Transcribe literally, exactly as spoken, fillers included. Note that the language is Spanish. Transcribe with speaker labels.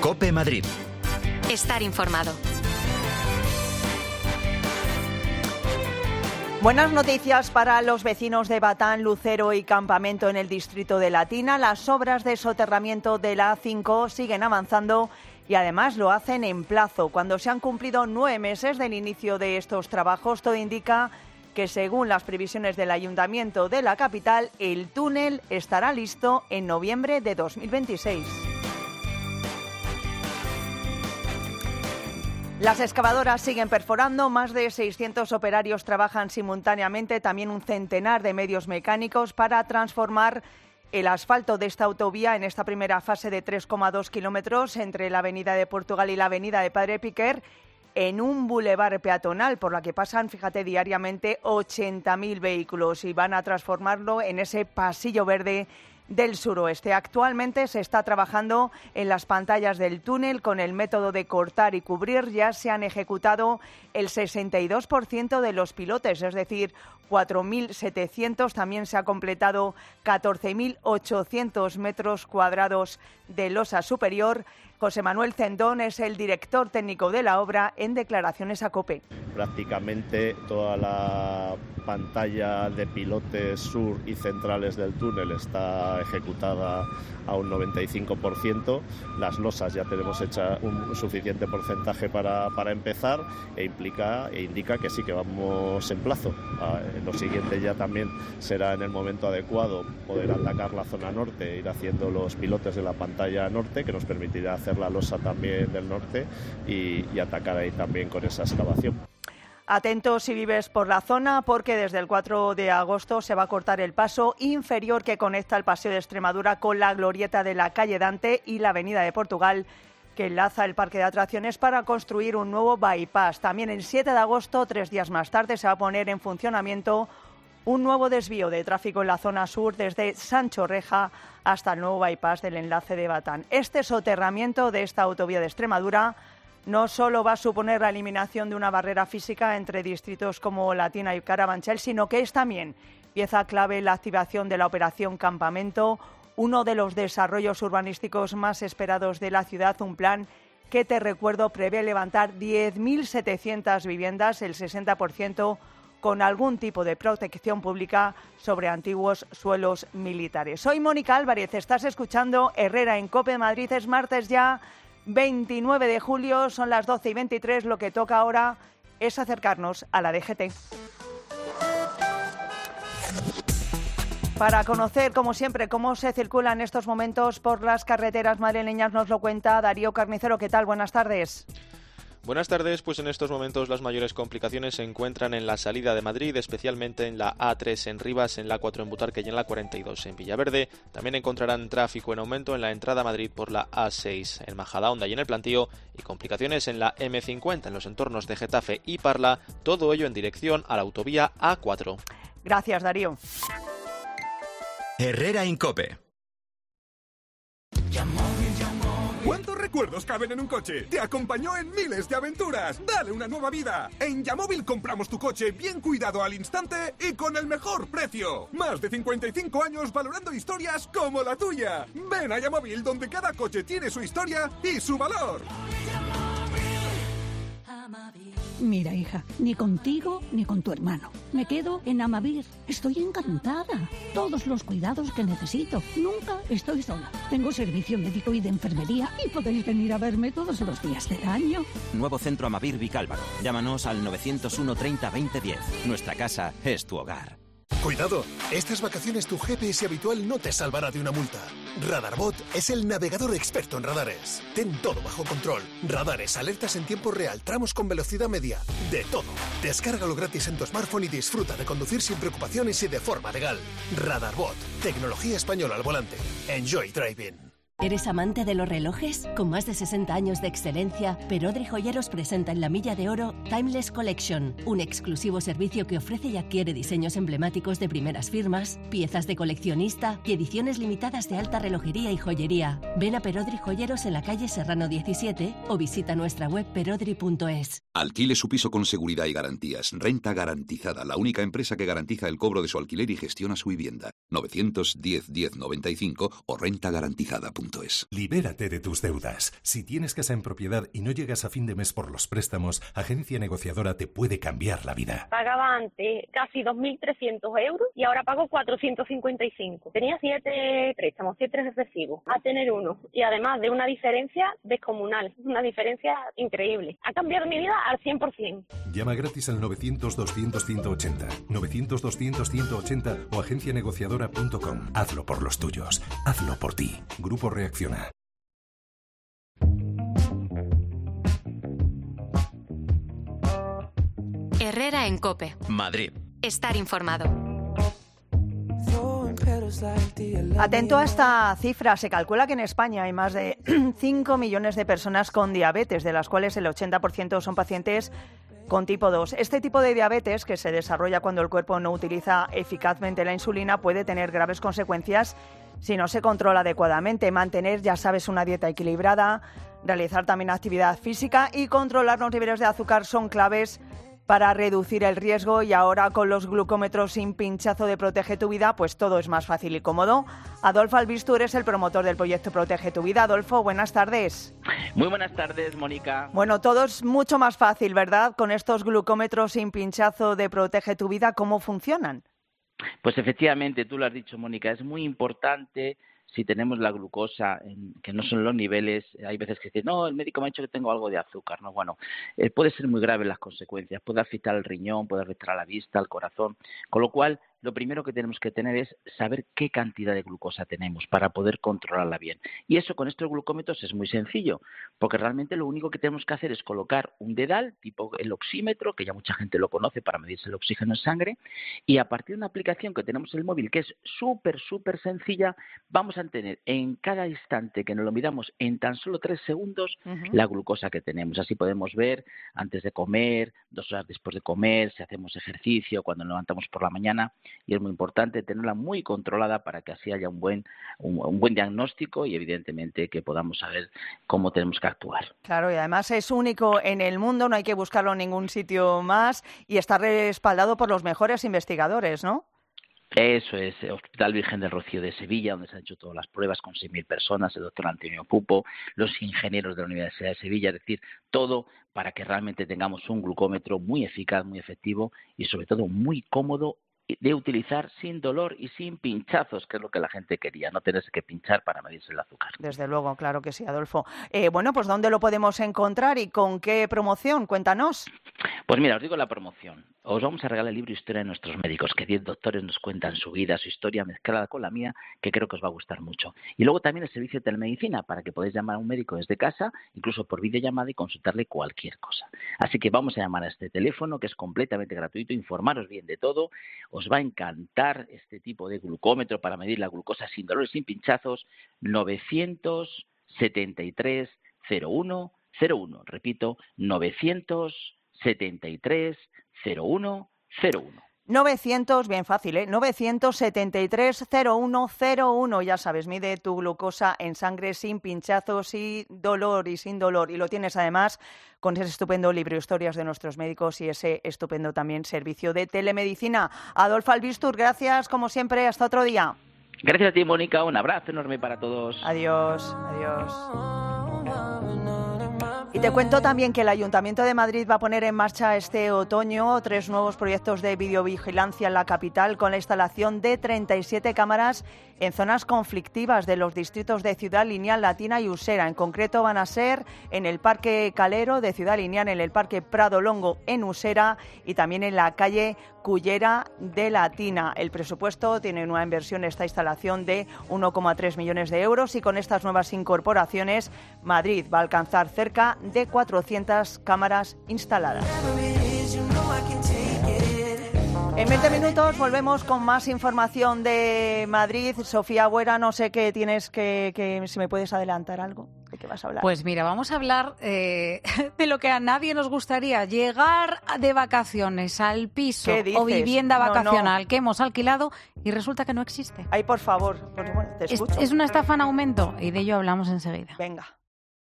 Speaker 1: COPE Madrid.
Speaker 2: Estar informado.
Speaker 3: Buenas noticias para los vecinos de Batán, Lucero y Campamento en el distrito de Latina. Las obras de soterramiento de la A cinco siguen avanzando y además lo hacen en plazo. Cuando se han cumplido nueve meses del inicio de estos trabajos, todo indica que, según las previsiones del Ayuntamiento de la capital, el túnel estará listo en noviembre de dos mil veintiséis. Las excavadoras siguen perforando, más de seiscientos operarios trabajan simultáneamente, también un centenar de medios mecánicos para transformar el asfalto de esta autovía en esta primera fase de tres coma dos kilómetros entre la avenida de Portugal y la avenida de Padre Piquer en un bulevar peatonal por la que pasan, fíjate, diariamente ochenta mil vehículos y van a transformarlo en ese pasillo verde del suroeste. Actualmente se está trabajando en las pantallas del túnel con el método de cortar y cubrir. Ya se han ejecutado el sesenta y dos por ciento de los pilotes, es decir, cuatro mil setecientos. También se ha completado catorce mil ochocientos metros cuadrados de losa superior. José Manuel Cendón es el director técnico de la obra en declaraciones a COPE.
Speaker 4: Prácticamente toda la pantalla de pilotes sur y centrales del túnel está ejecutada a un noventa y cinco por ciento. Las losas ya tenemos hecha un suficiente porcentaje para, para empezar e implica e indica que sí que vamos en plazo. Lo siguiente ya también será en el momento adecuado poder atacar la zona norte, ir haciendo los pilotes de la pantalla norte, que nos permitirá hacer la losa también del norte y, y atacar ahí también con esa excavación.
Speaker 3: Atentos si vives por la zona, porque desde el cuatro de agosto se va a cortar el paso inferior que conecta el Paseo de Extremadura con la glorieta de la calle Dante y la avenida de Portugal, que enlaza el parque de atracciones, para construir un nuevo bypass. También el siete de agosto, tres días más tarde, se va a poner en funcionamiento un nuevo desvío de tráfico en la zona sur desde Sancho Reja hasta el nuevo bypass del enlace de Batán. Este soterramiento de esta autovía de Extremadura no solo va a suponer la eliminación de una barrera física entre distritos como Latina y Carabanchel, sino que es también pieza clave en la activación de la operación Campamento, uno de los desarrollos urbanísticos más esperados de la ciudad, un plan que, te recuerdo, prevé levantar diez mil setecientas viviendas, el sesenta por ciento con algún tipo de protección pública sobre antiguos suelos militares. Soy Mónica Álvarez, estás escuchando Herrera en COPE Madrid. Es martes ya, veintinueve de julio, son las doce y veintitrés. Lo que toca ahora es acercarnos a la D G T. Para conocer, como siempre, cómo se circula en estos momentos por las carreteras madrileñas, nos lo cuenta Darío Carnicero. ¿Qué tal? Buenas tardes.
Speaker 5: Buenas tardes, pues en estos momentos las mayores complicaciones se encuentran en la salida de Madrid, especialmente en la A tres en Rivas, en la A cuatro en Butarque y en la cuarenta y dos en Villaverde. También encontrarán tráfico en aumento en la entrada a Madrid por la A seis en Majadahonda y en el Plantío, y complicaciones en la eme cincuenta en los entornos de Getafe y Parla, todo ello en dirección a la autovía A cuatro.
Speaker 3: Gracias, Darío.
Speaker 1: Herrera en COPE.
Speaker 6: ¿Cuántos recuerdos caben en un coche? Te acompañó en miles de aventuras. Dale una nueva vida. En Yamóvil compramos tu coche bien cuidado al instante y con el mejor precio. Más de cincuenta y cinco años valorando historias como la tuya. Ven a Yamóvil, donde cada coche tiene su historia y su valor.
Speaker 7: Mira, hija, ni contigo ni con tu hermano. Me quedo en Amavir. Estoy encantada. Todos los cuidados que necesito. Nunca estoy sola. Tengo servicio médico y de enfermería y podéis venir a verme todos los días del año.
Speaker 8: Nuevo centro Amavir Vicálvaro. Llámanos al novecientos uno treinta veinte diez. Nuestra casa es tu hogar.
Speaker 9: Cuidado, estas vacaciones tu G P S habitual no te salvará de una multa. Radarbot es el navegador experto en radares. Ten todo bajo control. Radares, alertas en tiempo real, tramos con velocidad media. De todo. Descárgalo gratis en tu smartphone y disfruta de conducir sin preocupaciones y de forma legal. Radarbot. Tecnología española al volante. Enjoy driving.
Speaker 10: ¿Eres amante de los relojes? Con más de sesenta años de excelencia, Perodri Joyeros presenta en la Milla de Oro Timeless Collection, un exclusivo servicio que ofrece y adquiere diseños emblemáticos de primeras firmas, piezas de coleccionista y ediciones limitadas de alta relojería y joyería. Ven a Perodri Joyeros en la calle Serrano diecisiete o visita nuestra web perodri punto es.
Speaker 1: Alquile su piso con seguridad y garantías. Renta Garantizada, la única empresa que garantiza el cobro de su alquiler y gestiona su vivienda. novecientos diez diez noventa y cinco o renta garantizada punto es.
Speaker 11: Libérate de tus deudas. Si tienes casa en propiedad y no llegas a fin de mes por los préstamos, Agencia Negociadora te puede cambiar la vida.
Speaker 12: Pagaba antes casi dos mil trescientos euros y ahora pago cuatrocientos cincuenta y cinco. Tenía siete préstamos, siete recibos, a tener uno. Y además de una diferencia descomunal, una diferencia increíble. Ha cambiado mi vida al cien por ciento.
Speaker 11: Llama gratis al novecientos doscientos ciento ochenta, novecientos doscientos ciento ochenta o agencia negociadora punto com. Hazlo por los tuyos. Hazlo por ti. Grupo Reacciona.
Speaker 2: Herrera en COPE.
Speaker 8: Madrid.
Speaker 2: Estar informado.
Speaker 3: Atento a esta cifra, se calcula que en España hay más de cinco millones de personas con diabetes, de las cuales el ochenta por ciento son pacientes con tipo dos. Este tipo de diabetes, que se desarrolla cuando el cuerpo no utiliza eficazmente la insulina, puede tener graves consecuencias si no se controla adecuadamente. Mantener, ya sabes, una dieta equilibrada, realizar también actividad física y controlar los niveles de azúcar son claves para reducir el riesgo. Y ahora con los glucómetros sin pinchazo de Protege tu Vida, pues todo es más fácil y cómodo. Adolfo Albistur es el promotor del proyecto Protege tu Vida. Adolfo, buenas tardes.
Speaker 13: Muy buenas tardes, Mónica.
Speaker 3: Bueno, todo es mucho más fácil, ¿verdad? Con estos glucómetros sin pinchazo de Protege tu Vida, ¿cómo funcionan?
Speaker 13: Pues efectivamente, tú lo has dicho, Mónica, es muy importante. Si tenemos la glucosa, en, que no son los niveles, hay veces que dicen, no, el médico me ha dicho que tengo algo de azúcar. No, bueno, eh, puede ser muy grave las consecuencias, puede afectar al riñón, puede afectar a la vista, al corazón, con lo cual lo primero que tenemos que tener es saber qué cantidad de glucosa tenemos para poder controlarla bien. Y eso con estos glucómetros es muy sencillo, porque realmente lo único que tenemos que hacer es colocar un dedal, tipo el oxímetro, que ya mucha gente lo conoce para medirse el oxígeno en sangre, y a partir de una aplicación que tenemos en el móvil, que es súper, súper sencilla, vamos a tener en cada instante que nos lo midamos en tan solo tres segundos uh-huh. la glucosa que tenemos. Así podemos ver antes de comer, dos horas después de comer, si hacemos ejercicio, cuando nos levantamos por la mañana. Y es muy importante tenerla muy controlada para que así haya un buen un, un buen diagnóstico y evidentemente que podamos saber cómo tenemos que actuar.
Speaker 3: Claro, y además es único en el mundo, no hay que buscarlo en ningún sitio más y está respaldado por los mejores investigadores, ¿no?
Speaker 13: Eso es, el Hospital Virgen del Rocío de Sevilla, donde se han hecho todas las pruebas con seis mil personas, el doctor Antonio Pupo, los ingenieros de la Universidad de Sevilla, es decir, todo para que realmente tengamos un glucómetro muy eficaz, muy efectivo y sobre todo muy cómodo de utilizar sin dolor y sin pinchazos, que es lo que la gente quería, no tenerse que pinchar para medirse el azúcar.
Speaker 3: Desde luego, claro que sí, Adolfo. Eh, bueno, pues ¿dónde lo podemos encontrar y con qué promoción? Cuéntanos.
Speaker 13: Pues mira, os digo la promoción. Os vamos a regalar el libro Historia de nuestros médicos, que diez doctores nos cuentan su vida, su historia mezclada con la mía, que creo que os va a gustar mucho. Y luego también el servicio de telemedicina, para que podáis llamar a un médico desde casa, incluso por videollamada y consultarle cualquier cosa. Así que vamos a llamar a este teléfono, que es completamente gratuito, informaros bien de todo. Os va a encantar este tipo de glucómetro para medir la glucosa sin dolor y sin pinchazos, novecientos setenta y tres cero uno cero uno. Repito, novecientos setenta y tres cero uno cero uno.
Speaker 3: novecientos, bien fácil, ¿eh? novecientos setenta y tres cero uno cero uno. Ya sabes, mide tu glucosa en sangre sin pinchazos, sin dolor y sin dolor. Y lo tienes además con ese estupendo libro Historias de nuestros médicos y ese estupendo también servicio de telemedicina. Adolfo Albistur, gracias como siempre. Hasta otro día.
Speaker 13: Gracias a ti, Mónica. Un abrazo enorme para todos.
Speaker 3: Adiós, adiós. Y te cuento también que el Ayuntamiento de Madrid va a poner en marcha este otoño tres nuevos proyectos de videovigilancia en la capital con la instalación de treinta y siete cámaras en zonas conflictivas de los distritos de Ciudad Lineal, Latina y Usera. En concreto van a ser en el Parque Calero de Ciudad Lineal, en el Parque Prado Longo en Usera y también en la calle Cullera de Latina. El presupuesto tiene una inversión esta instalación de uno coma tres millones de euros y con estas nuevas incorporaciones Madrid va a alcanzar cerca de cuatrocientas cámaras instaladas. En veinte minutos volvemos con más información de Madrid. Sofía Buera, no sé qué tienes que, que si me puedes adelantar algo. ¿De qué vas a hablar?
Speaker 14: Pues mira, vamos a hablar eh, de lo que a nadie nos gustaría, llegar de vacaciones al piso o vivienda vacacional no, no. que hemos alquilado y resulta que no existe.
Speaker 3: Ay, por favor, pues bueno, te escucho.
Speaker 14: Es, es una estafa en aumento y de ello hablamos enseguida.
Speaker 3: Venga.